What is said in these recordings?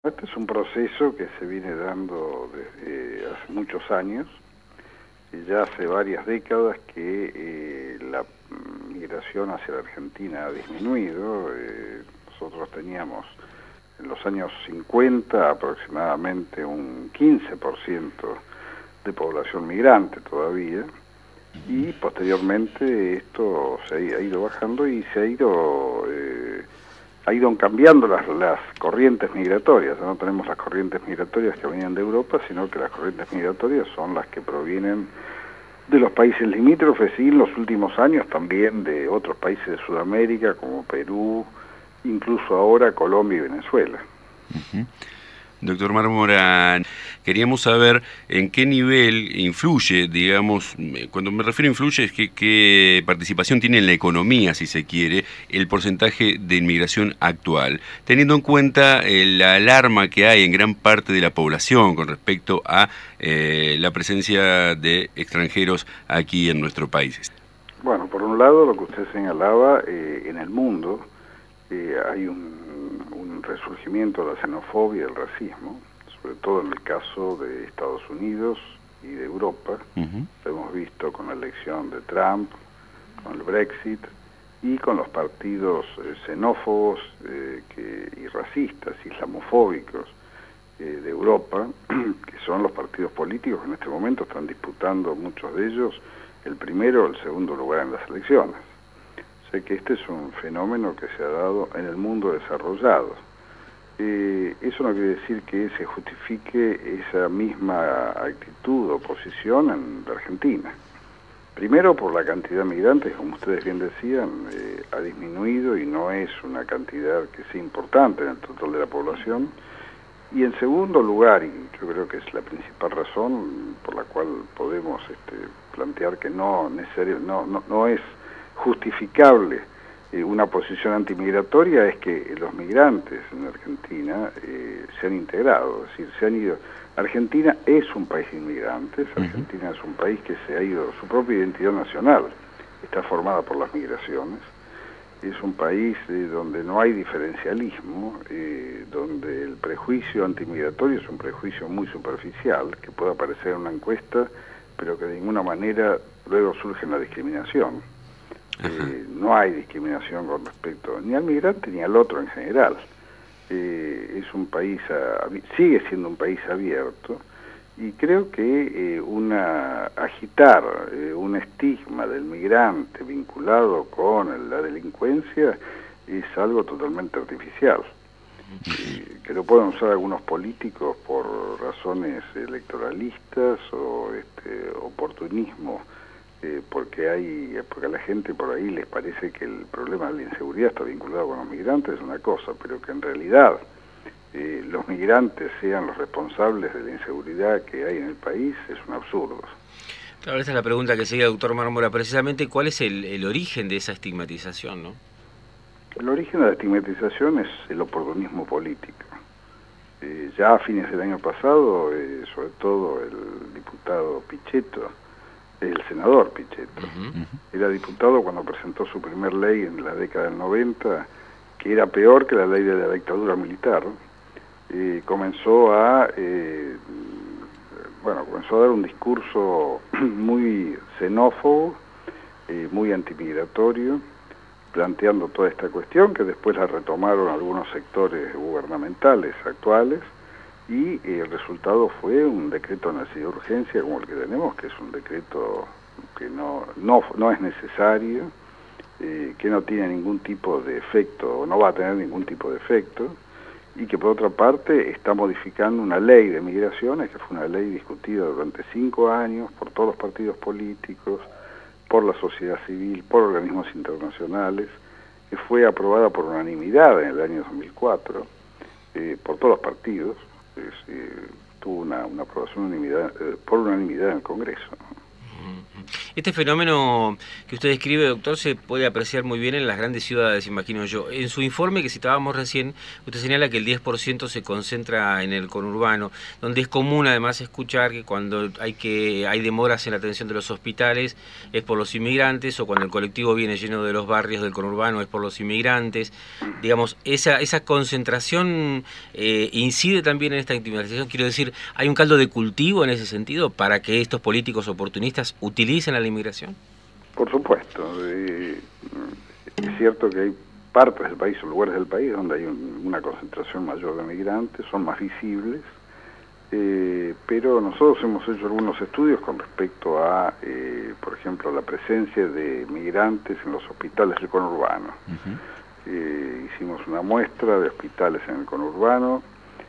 Este es un proceso que se viene dando desde hace muchos años, y ya hace varias décadas que la migración hacia la Argentina ha disminuido. Nosotros teníamos en los años 50 aproximadamente un 15% de población migrante todavía, y posteriormente esto se ha ido bajando y se ha ido cambiando las corrientes migratorias. Ya no tenemos las corrientes migratorias que venían de Europa, sino que las corrientes migratorias son las que provienen de los países limítrofes y en los últimos años también de otros países de Sudamérica como Perú, incluso ahora Colombia y Venezuela. Uh-huh. Doctor Mármora, queríamos saber en qué nivel influye, digamos, cuando me refiero a influye es que qué participación tiene en la economía, si se quiere, el porcentaje de inmigración actual, teniendo en cuenta la alarma que hay en gran parte de la población con respecto a la presencia de extranjeros aquí en nuestro país. Bueno, por un lado, lo que usted señalaba, en el mundo hay un resurgimiento de la xenofobia y el racismo, sobre todo en el caso de Estados Unidos y de Europa. Uh-huh. Lo hemos visto con la elección de Trump, con el Brexit y con los partidos xenófobos y racistas, islamofóbicos de Europa, que son los partidos políticos que en este momento están disputando, muchos de ellos, el primero o el segundo lugar en las elecciones. Sé que este es un fenómeno que se ha dado en el mundo desarrollado. Eso no quiere decir que se justifique esa misma actitud o posición en la Argentina. Primero, por la cantidad de migrantes, como ustedes bien decían, ha disminuido y no es una cantidad que sea importante en el total de la población. Y en segundo lugar, y yo creo que es la principal razón por la cual podemos plantear que no es justificable una posición antimigratoria, es que los migrantes en Argentina se han integrado, es decir, se han ido. Argentina es un país de inmigrantes, Argentina es un país que se ha ido, su propia identidad nacional está formada por las migraciones, es un país donde no hay diferencialismo, donde el prejuicio antimigratorio es un prejuicio muy superficial, que puede aparecer en una encuesta, pero que de ninguna manera luego surge en la discriminación. No hay discriminación con respecto ni al migrante ni al otro en general. Es un país, sigue siendo un país abierto, y creo que agitar un estigma del migrante vinculado con la delincuencia es algo totalmente artificial, que lo pueden usar algunos políticos por razones electoralistas o oportunismo, porque a la gente por ahí les parece que el problema de la inseguridad está vinculado con los migrantes, es una cosa, pero que en realidad los migrantes sean los responsables de la inseguridad que hay en el país es un absurdo. Claro, esta es la pregunta que seguía, doctor Mármora, precisamente, ¿cuál es el origen de esa estigmatización, no? El origen de la estigmatización es el oportunismo político. Ya a fines del año pasado, sobre todo el diputado Pichetto, el senador Pichetto, era diputado cuando presentó su primer ley en la década del 90, que era peor que la ley de la dictadura militar. Comenzó a dar un discurso muy xenófobo, muy antimigratorio, planteando toda esta cuestión, que después la retomaron algunos sectores gubernamentales actuales, y el resultado fue un decreto de necesidad de urgencia como el que tenemos, que es un decreto que no es necesario, que no tiene ningún tipo de efecto, o no va a tener ningún tipo de efecto, y que por otra parte está modificando una ley de migraciones, que fue una ley discutida durante 5 años por todos los partidos políticos, por la sociedad civil, por organismos internacionales, que fue aprobada por unanimidad en el año 2004, por todos los partidos. Tuvo una aprobación por unanimidad en el Congreso. Este fenómeno que usted describe, doctor, se puede apreciar muy bien en las grandes ciudades, imagino yo. En su informe que citábamos recién, usted señala que el 10% se concentra en el conurbano, donde es común además escuchar que cuando hay demoras en la atención de los hospitales es por los inmigrantes, o cuando el colectivo viene lleno de los barrios del conurbano es por los inmigrantes. Digamos, esa concentración incide también en esta estigmatización. Quiero decir, ¿hay un caldo de cultivo en ese sentido para que estos políticos oportunistas utilicen a la inmigración? Por supuesto. Es cierto que hay partes del país o lugares del país donde hay una concentración mayor de migrantes, son más visibles, pero nosotros hemos hecho algunos estudios con respecto a, por ejemplo, la presencia de migrantes en los hospitales del conurbano. Hicimos una muestra de hospitales en el conurbano,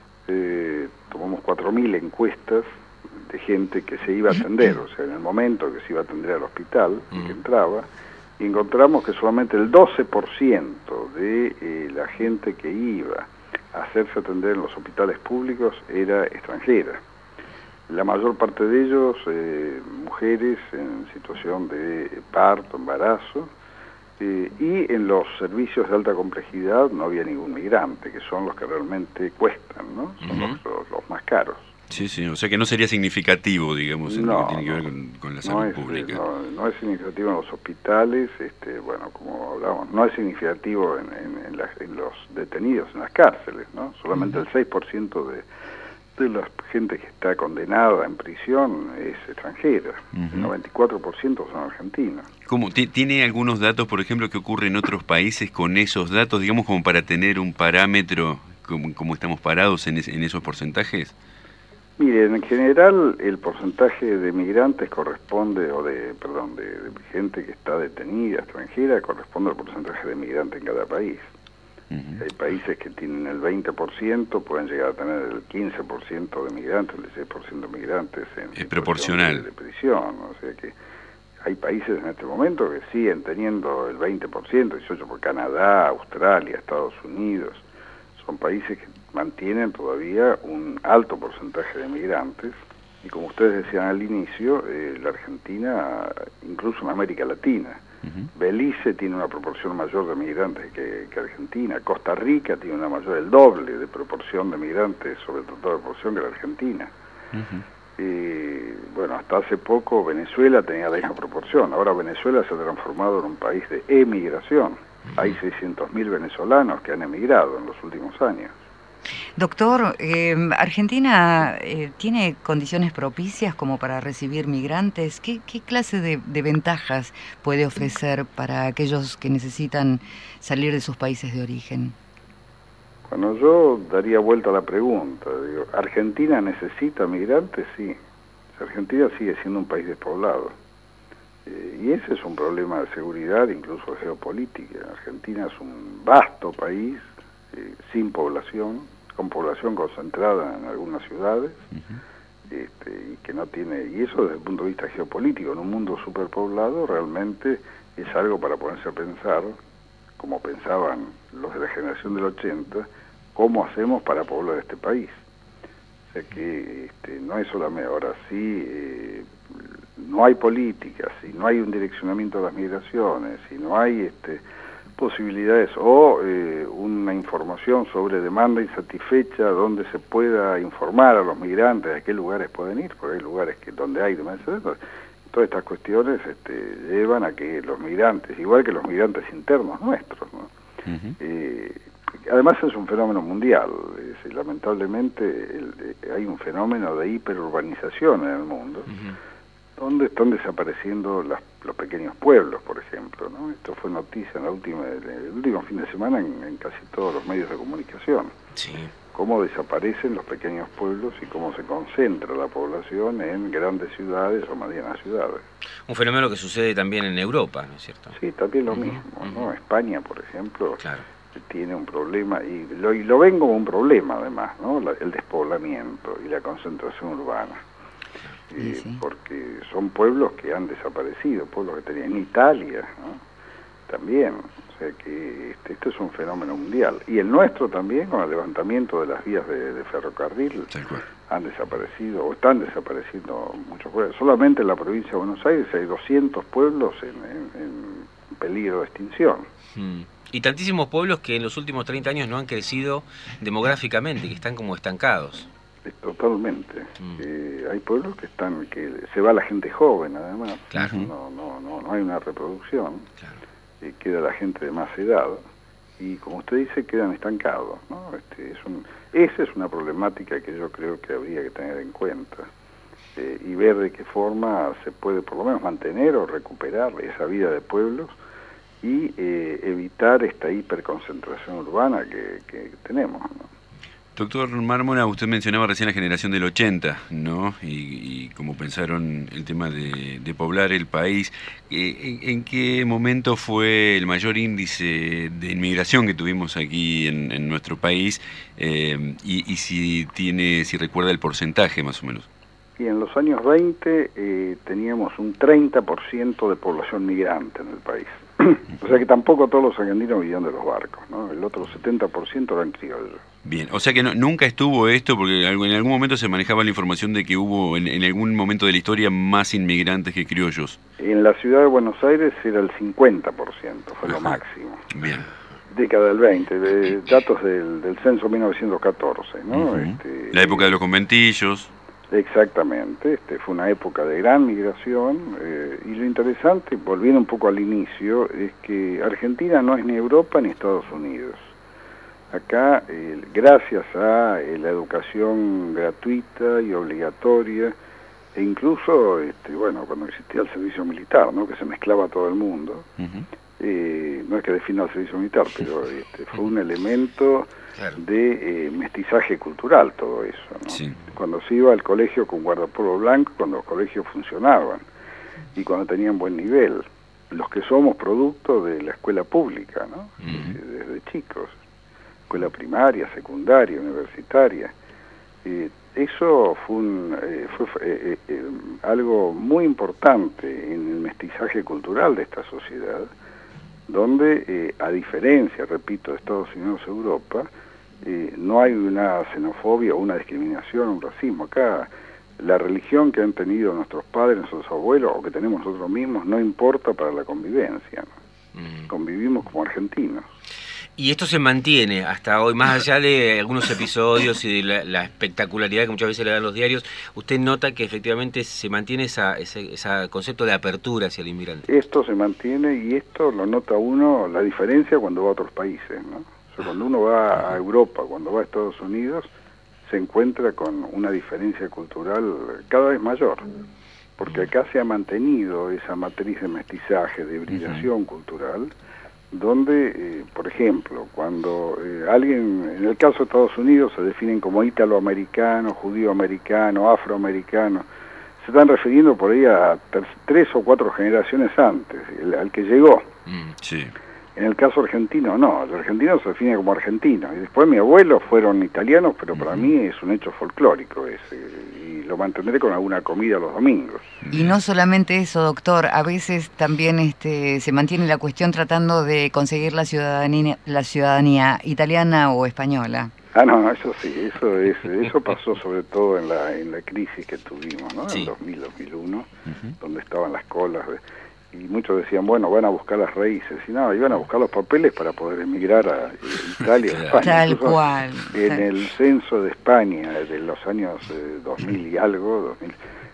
tomamos 4.000 encuestas de gente que se iba a atender, o sea, en el momento que se iba a atender al hospital, que entraba, y encontramos que solamente el 12% de la gente que iba a hacerse atender en los hospitales públicos era extranjera. La mayor parte de ellos, mujeres en situación de parto, embarazo, y en los servicios de alta complejidad no había ningún migrante, que son los que realmente cuestan, ¿no? Son los más caros. Sí, sí, o sea que no sería significativo, digamos, en lo que tiene que ver con la salud pública. No es significativo en los hospitales, bueno, como hablábamos, no es significativo en los detenidos, en las cárceles, ¿no? Solamente el 6% de la gente que está condenada en prisión es extranjera, el 94% son argentinos. ¿Tiene algunos datos, por ejemplo, que ocurre en otros países con esos datos, digamos, como para tener un parámetro, como estamos parados en esos porcentajes? Miren, en general el porcentaje de migrantes corresponde, de gente que está detenida, extranjera, corresponde al porcentaje de migrantes en cada país. Hay países que tienen el 20%, pueden llegar a tener el 15% de migrantes, el 16% de migrantes en proporcional de prisión. O sea que hay países en este momento que siguen teniendo el 20%, 18% por Canadá, Australia, Estados Unidos. Son países que mantienen todavía un alto porcentaje de migrantes, y como ustedes decían al inicio, la Argentina, incluso en América Latina, Belice tiene una proporción mayor de migrantes que Argentina, Costa Rica tiene una mayor, el doble de proporción de migrantes sobre el tratado de proporción que la Argentina. Bueno, hasta hace poco Venezuela tenía la misma proporción, ahora Venezuela se ha transformado en un país de emigración. Hay 600.000 venezolanos que han emigrado en los últimos años. Doctor, ¿Argentina tiene condiciones propicias como para recibir migrantes? ¿Qué clase de ventajas puede ofrecer para aquellos que necesitan salir de sus países de origen? Bueno, yo daría vuelta a la pregunta. Digo, ¿Argentina necesita migrantes? Sí. Argentina sigue siendo un país despoblado. Y ese es un problema de seguridad, incluso geopolítica. Argentina es un vasto país, sin población, con población concentrada en algunas ciudades, y que no tiene, y eso desde el punto de vista geopolítico, en un mundo superpoblado realmente es algo para ponerse a pensar, como pensaban los de la generación del 80, cómo hacemos para poblar este país. O sea que no es solamente, ahora sí, no hay políticas, si no hay un direccionamiento de las migraciones, si no hay posibilidades o una información sobre demanda insatisfecha donde se pueda informar a los migrantes a qué lugares pueden ir, porque hay lugares donde hay demanda insatisfecha. Todas estas cuestiones llevan a que los migrantes, igual que los migrantes internos nuestros, ¿no? Además es un fenómeno mundial, lamentablemente hay un fenómeno de hiperurbanización en el mundo, donde están desapareciendo los pequeños pueblos, por ejemplo, ¿no? Esto fue noticia en el último fin de semana en casi todos los medios de comunicación. Sí. Cómo desaparecen los pequeños pueblos y cómo se concentra la población en grandes ciudades o medianas ciudades. Un fenómeno que sucede también en Europa, ¿no es cierto? Sí, también lo mismo, ¿no? España, por ejemplo, claro, tiene un problema, y lo ven como un problema además, ¿no? El despoblamiento y la concentración urbana. Sí. Porque son pueblos que han desaparecido, pueblos que tenían en Italia, ¿no? También, o O sea que este es un fenómeno mundial. Y el nuestro también, con el levantamiento de las vías de ferrocarril, han desaparecido, o están desapareciendo muchos pueblos. Solamente en la provincia de Buenos Aires hay 200 pueblos en peligro de extinción. Y tantísimos pueblos que en los últimos 30 años no han crecido demográficamente, que están como estancados. Totalmente. Hay pueblos que se va la gente joven, además. Claro. No hay una reproducción. Claro. Queda la gente de más edad y, como usted dice, quedan estancados, ¿no? Esa es una problemática que yo creo que habría que tener en cuenta y ver de qué forma se puede por lo menos mantener o recuperar esa vida de pueblos y evitar esta hiperconcentración urbana que tenemos, ¿no? Doctor Mármora, usted mencionaba recién la generación del 80, ¿no? Y cómo pensaron el tema de poblar el país. ¿En qué momento fue el mayor índice de inmigración que tuvimos aquí en nuestro país? Y si recuerda el porcentaje, más o menos. Y en los años 20 teníamos un 30% de población migrante en el país. O sea que tampoco todos los argentinos vivían de los barcos, ¿no? El otro 70% eran criollos. Bien, o sea que nunca estuvo esto, porque en algún momento se manejaba la información de que hubo en algún momento de la historia más inmigrantes que criollos. En la ciudad de Buenos Aires era el 50%, fue lo máximo. Bien. Década del 20, datos del censo 1914, ¿no? La época de los conventillos. Exactamente, fue una época de gran migración y lo interesante, volviendo un poco al inicio, es que Argentina no es ni Europa ni Estados Unidos. Acá, gracias a la educación gratuita y obligatoria, e incluso, cuando existía el servicio militar, ¿no? Que se mezclaba a todo el mundo, no es que defina el servicio militar, pero fue un elemento de mestizaje cultural todo eso, ¿no? Sí. Cuando se iba al colegio con guardapolvo blanco, cuando los colegios funcionaban y cuando tenían buen nivel, los que somos producto de la escuela pública, ¿no? Desde chicos, escuela primaria, secundaria, universitaria, eso fue algo muy importante en el mestizaje cultural de esta sociedad, donde, a diferencia, repito, de Estados Unidos y Europa, no hay una xenofobia o una discriminación, un racismo. Acá la religión que han tenido nuestros padres, nuestros abuelos, o que tenemos nosotros mismos, no importa para la convivencia, ¿no? Convivimos como argentinos. Y esto se mantiene hasta hoy, más allá de algunos episodios y de la espectacularidad que muchas veces le dan los diarios, usted nota que efectivamente se mantiene ese concepto de apertura hacia el inmigrante. Esto se mantiene y esto lo nota uno, la diferencia cuando va a otros países, ¿no? O sea, cuando uno va a Europa, cuando va a Estados Unidos, se encuentra con una diferencia cultural cada vez mayor, porque acá se ha mantenido esa matriz de mestizaje, de hibridación cultural, donde, por ejemplo, cuando alguien, en el caso de Estados Unidos, se definen como italoamericano, judío-americano, afroamericano, se están refiriendo por ahí a 3 o 4 generaciones antes, al que llegó. Sí. En el caso argentino, no, el argentino se define como argentino, y después mi abuelo fueron italianos, pero para mí es un hecho folclórico ese, y lo mantendré con alguna comida los domingos. Y no solamente eso, doctor, a veces también se mantiene la cuestión tratando de conseguir la ciudadanía italiana o española. No, eso sí, eso pasó sobre todo en la crisis que tuvimos, ¿no? Sí. En 2000-2001, donde estaban las colas y muchos decían, bueno, van a buscar las raíces, y no, iban a buscar los papeles para poder emigrar a Italia o España. Tal cual. En el censo de España de los años 2000 y algo, 2000,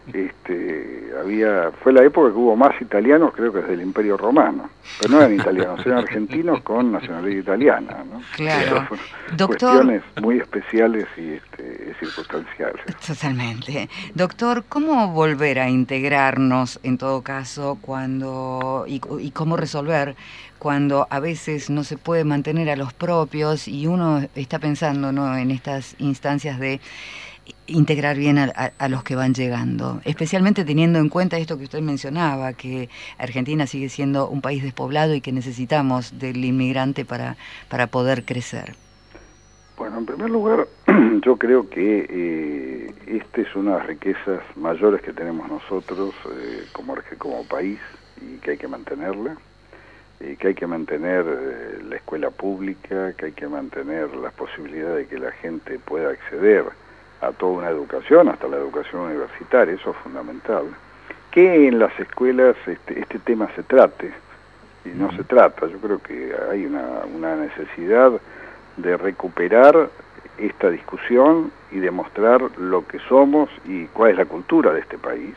fue la época que hubo más italianos, creo que desde el Imperio Romano, pero no eran italianos, eran argentinos con nacionalidad italiana, ¿no? Claro. Doctor, cuestiones muy especiales y circunstanciales. Totalmente. Doctor, ¿cómo volver a integrarnos en todo caso y cómo resolver cuando a veces no se puede mantener a los propios y uno está pensando, ¿no?, en estas instancias de integrar bien a los que van llegando, especialmente teniendo en cuenta esto que usted mencionaba, que Argentina sigue siendo un país despoblado y que necesitamos del inmigrante para poder crecer? Bueno, en primer lugar, yo creo que esta es una de las riquezas mayores que tenemos nosotros como país y que hay que mantenerla. que hay que mantener la escuela pública, que hay que mantener las posibilidades de que la gente pueda acceder a toda una educación, hasta la educación universitaria, eso es fundamental. Que en las escuelas este tema se trate, y no se trata. Yo creo que hay una necesidad de recuperar esta discusión y demostrar lo que somos y cuál es la cultura de este país,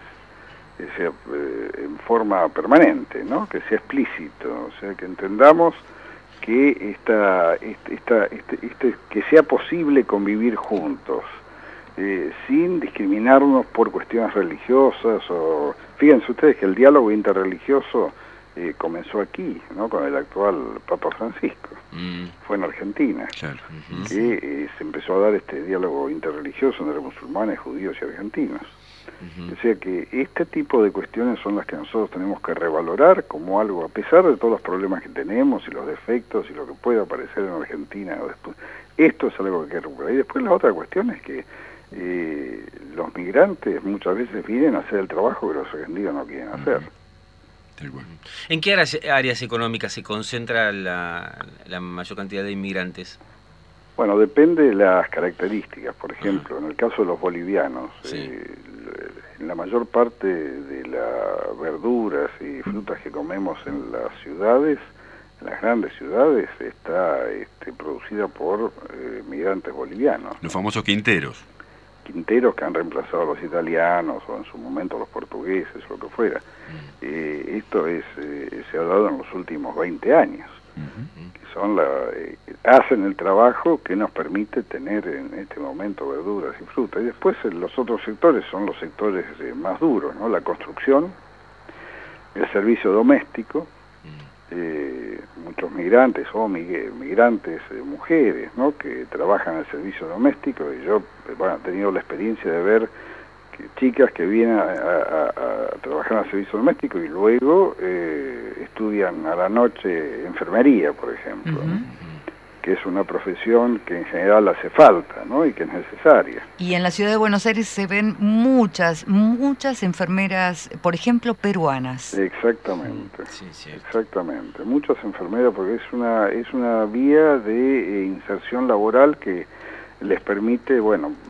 en forma permanente, ¿no? Que sea explícito, o sea, que entendamos que que sea posible convivir juntos, sin discriminarnos por cuestiones religiosas. O fíjense ustedes que el diálogo interreligioso comenzó aquí, ¿no? Con el actual Papa Francisco. Fue en Argentina, claro. Que se empezó a dar este diálogo interreligioso entre musulmanes, judíos y argentinos. O sea que este tipo de cuestiones son las que nosotros tenemos que revalorar como algo, a pesar de todos los problemas que tenemos y los defectos y lo que pueda aparecer en Argentina después. Esto es algo que hay que recuperar. Y después la otra cuestión es que los migrantes muchas veces vienen a hacer el trabajo que los argentinos no quieren hacer. ¿En qué áreas económicas se concentra la mayor cantidad de inmigrantes? Bueno, depende de las características. Por ejemplo, en el caso de los bolivianos, en la mayor parte de las verduras y frutas que comemos en las ciudades, en las grandes ciudades, está producida por migrantes bolivianos. Los famosos quinteros. Quinteros que han reemplazado a los italianos o en su momento a los portugueses o lo que fuera. Esto se ha dado en los últimos 20 años. Que son hacen el trabajo que nos permite tener en este momento verduras y frutas. Y después los otros sectores son los sectores más duros, ¿no? La construcción, el servicio doméstico, muchos migrantes o migrantes mujeres, ¿no? Que trabajan en el servicio doméstico. Y yo he tenido la experiencia de ver chicas que vienen a trabajar en el servicio doméstico y luego estudian a la noche enfermería, por ejemplo, que es una profesión que en general hace falta, ¿no? Y que es necesaria. Y en la ciudad de Buenos Aires se ven muchas enfermeras, por ejemplo, peruanas. Exactamente, Sí. Exactamente, muchas enfermeras, porque es una vía de inserción laboral que les permite,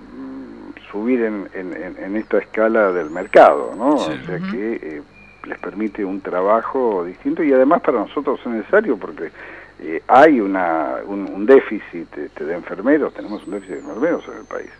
subir en esta escala del mercado, ¿no? Sí. O sea que les permite un trabajo distinto y además para nosotros es necesario porque hay un déficit de enfermeros, tenemos un déficit de enfermeros en el país.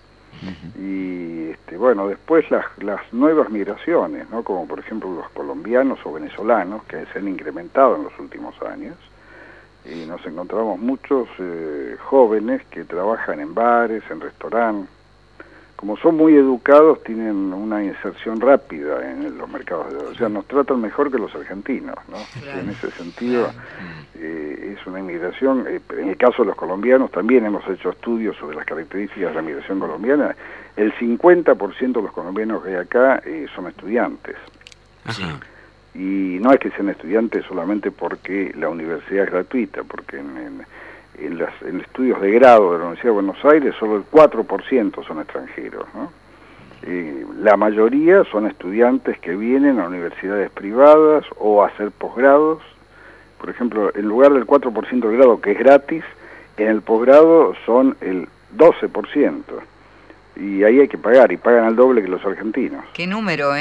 Y después las nuevas migraciones, ¿no? Como por ejemplo los colombianos o venezolanos que se han incrementado en los últimos años. Y nos encontramos muchos jóvenes que trabajan en bares, en restaurantes. Como son muy educados, tienen una inserción rápida en los mercados de trabajo. O sea, nos tratan mejor que los argentinos, ¿no? Claro. En ese sentido, es una inmigración. En el caso de los colombianos, también hemos hecho estudios sobre las características de la migración colombiana. El 50% de los colombianos que hay acá son estudiantes. Ajá. Y no es que sean estudiantes solamente porque la universidad es gratuita, porque en estudios de grado de la Universidad de Buenos Aires solo el 4% son extranjeros, ¿no? La mayoría son estudiantes que vienen a universidades privadas o a hacer posgrados. Por ejemplo, en lugar del 4% del grado, que es gratis, en el posgrado son el 12%. Y ahí hay que pagar, y pagan al doble que los argentinos. ¿Qué número,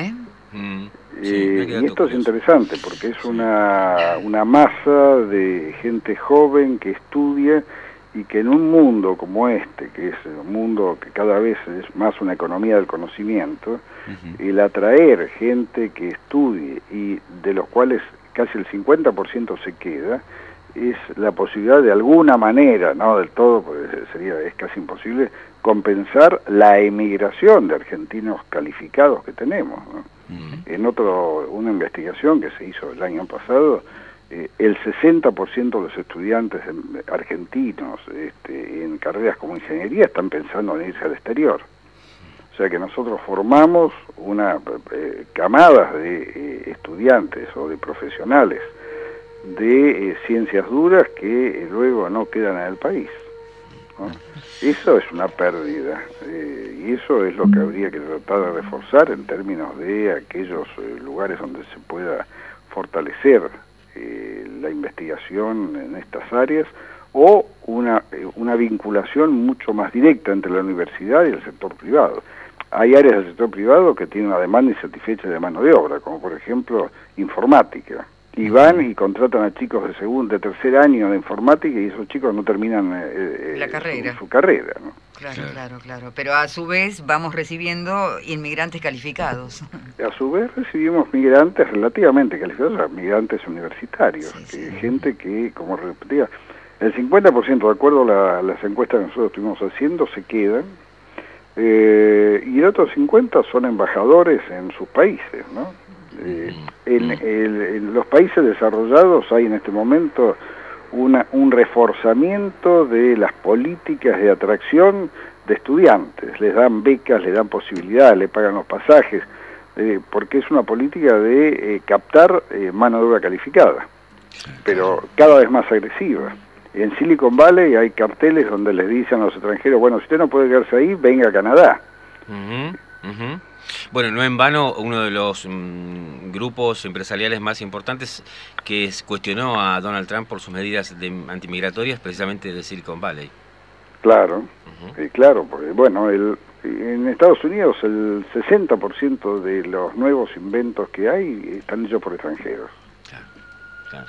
Y esto es interesante porque es una masa de gente joven que estudia y que en un mundo como este, que es un mundo que cada vez es más una economía del conocimiento, el atraer gente que estudie y de los cuales casi el 50% se queda, es la posibilidad de alguna manera, no del todo, porque es casi imposible, compensar la emigración de argentinos calificados que tenemos, ¿no? En una investigación que se hizo el año pasado, el 60% de los estudiantes argentinos en carreras como ingeniería están pensando en irse al exterior. O sea que nosotros formamos camadas de estudiantes o de profesionales de ciencias duras que luego no quedan en el país, ¿no? Eso es una pérdida, y eso es lo que habría que tratar de reforzar en términos de aquellos lugares donde se pueda fortalecer la investigación en estas áreas, o una vinculación mucho más directa entre la universidad y el sector privado. Hay áreas del sector privado que tienen una demanda insatisfecha de mano de obra, como por ejemplo informática. Y van y contratan a chicos de tercer año de informática y esos chicos no terminan la carrera. su carrera, ¿no? Claro. Pero a su vez vamos recibiendo inmigrantes calificados. A su vez recibimos migrantes relativamente calificados, migrantes universitarios, gente que, como repetía, el 50%, de acuerdo a las encuestas que nosotros estuvimos haciendo, se quedan, y el otro 50% son embajadores en sus países, ¿no? En los países desarrollados hay en este momento un reforzamiento de las políticas de atracción de estudiantes. Les dan becas, les dan posibilidades, les pagan los pasajes, porque es una política de captar mano de obra calificada, pero cada vez más agresiva. En Silicon Valley hay carteles donde les dicen a los extranjeros, bueno, si usted no puede quedarse ahí, venga a Canadá. Bueno, no en vano, uno de los grupos empresariales más importantes que cuestionó a Donald Trump por sus medidas antimigratorias, precisamente de Silicon Valley. Claro, claro, porque bueno, en Estados Unidos el 60% de los nuevos inventos que hay están hechos por extranjeros. Claro.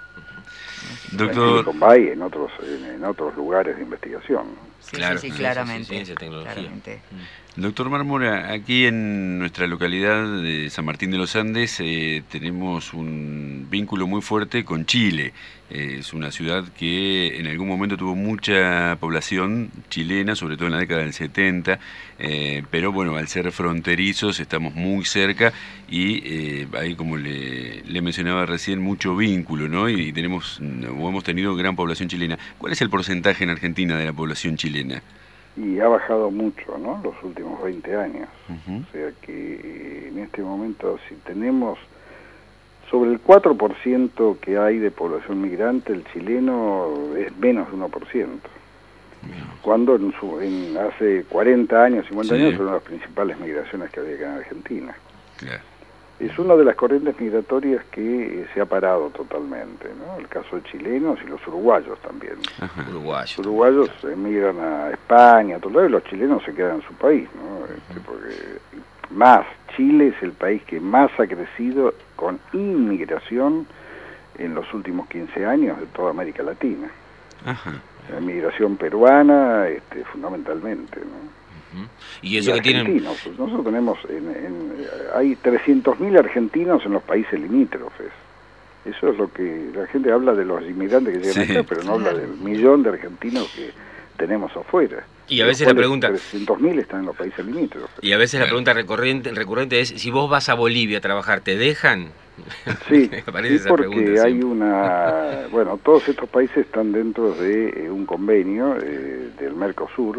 Doctor, en Silicon Valley, en otros lugares de investigación, ¿no? Sí, claramente. Ciencia, tecnología. Claramente. Doctor Mármora, aquí en nuestra localidad de San Martín de los Andes tenemos un vínculo muy fuerte con Chile. Es una ciudad que en algún momento tuvo mucha población chilena, sobre todo en la década del 70, pero bueno, al ser fronterizos estamos muy cerca y hay, como le mencionaba recién, mucho vínculo, ¿no? Y hemos tenido gran población chilena. ¿Cuál es el porcentaje en Argentina de la población chilena? Y ha bajado mucho, ¿no?, los últimos 20 años. Uh-huh. O sea que en este momento, si tenemos sobre el 4% que hay de población migrante, el chileno es menos de 1%. Cuando hace 40 años, 50 años, fueron las principales migraciones que había acá en Argentina. Claro. Es una de las corrientes migratorias que se ha parado totalmente, ¿no? El caso de chilenos y los uruguayos también. Ajá. Los uruguayos emigran a España, a todo lado, y los chilenos se quedan en su país, ¿no? Porque más, Chile es el país que más ha crecido con inmigración en los últimos 15 años de toda América Latina. Ajá. La migración peruana, fundamentalmente, ¿no? Y eso que tienen... Nosotros tenemos, hay 300.000 argentinos en los países limítrofes. Eso es lo que la gente habla de los inmigrantes que llegan acá, pero no habla del millón de argentinos que tenemos afuera. Y a veces la pregunta... 300.000 están en los países limítrofes. Y a veces la pregunta recurrente es, si vos vas a Bolivia a trabajar, ¿te dejan? Sí, sí, porque hay una... Bueno, todos estos países están dentro de un convenio del Mercosur,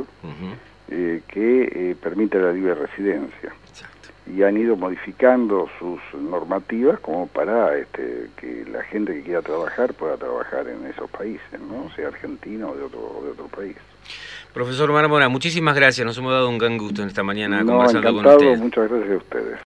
que permite la libre residencia. Exacto. Y han ido modificando sus normativas como para que la gente que quiera trabajar pueda trabajar en esos países, ¿no? Sea argentino o de otro país. Profesor Mármora, muchísimas gracias, nos hemos dado un gran gusto en esta mañana conversando con encantado, usted. muchas gracias a ustedes.